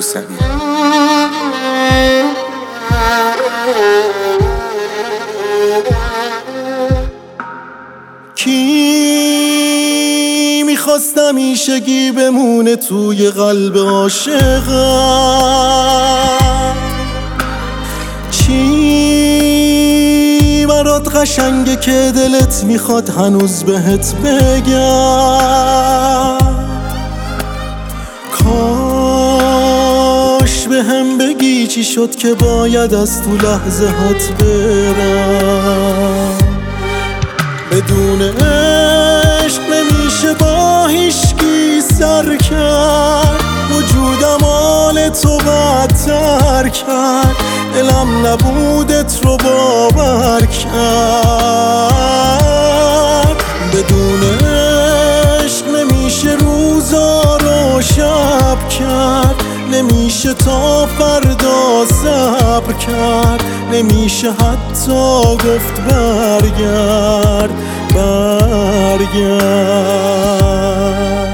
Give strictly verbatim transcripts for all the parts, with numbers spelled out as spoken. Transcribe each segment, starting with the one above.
موسوی. کی میخواست همیشگی بمونه توی قلب عاشقم؟ چی برات قشنگه که دلت میخواد هنوز بهت بگم؟ کاش به هم بگی چی شد که باید از تو لحظه هات برم. بدون عشق نمیشه با هیچکی سر کرد، وجودم حال تو بدتر کرد، دلم نبودت رو باور کرد. بدون عشق نمیشه روزا رو شب کرد، نمیشه تا فردا صبر کرد، نمیشه حتی گفت برگرد برگرد.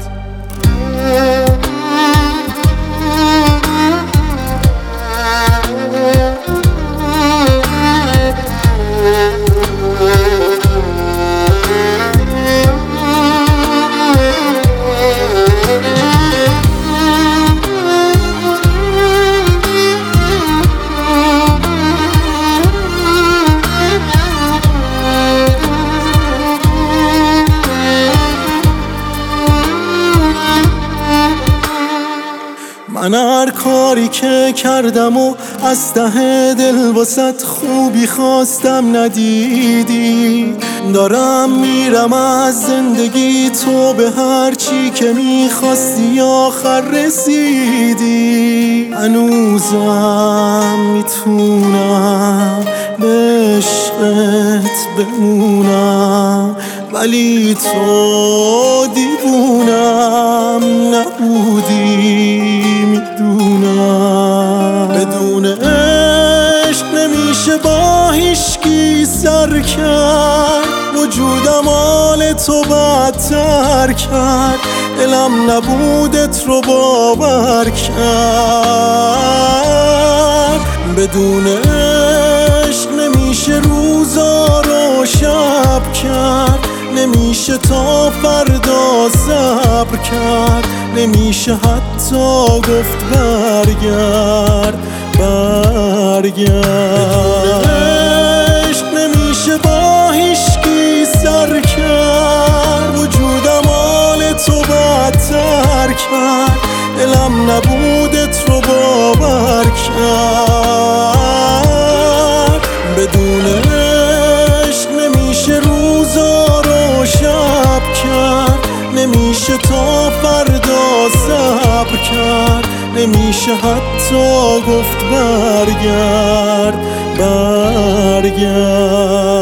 من هر کاری که کردم و از ته دل واسط خوبی خواستم ندیدی. دارم میرم از زندگی، تو به هر چی که میخواستی آخر رسیدی. هنوزم میتونم به عشقت بمونم، ولی تو دیوونم نبودی میدونم. بدون عشق نمیشه با هیچکی سر کرد، وجودم حال تو بدتر کرد، دلم نبودت رو باور کرد. بدون عشق نمیشه روزا رو شب کرد، نمیشه تا فردا صبر کرد، نمیشه حتی گفت برگرد برگرد. بدون عشق نمیشه با هیچکی سر کرد، وجودم حال تو بدتر کرد، دلم نبودت رو باور کرد. بدون عشق نمیشه روزا رو شب کرد، نمیشه تا فردا صبر کرد، نمیشه حتی گفت برگرد برگرد.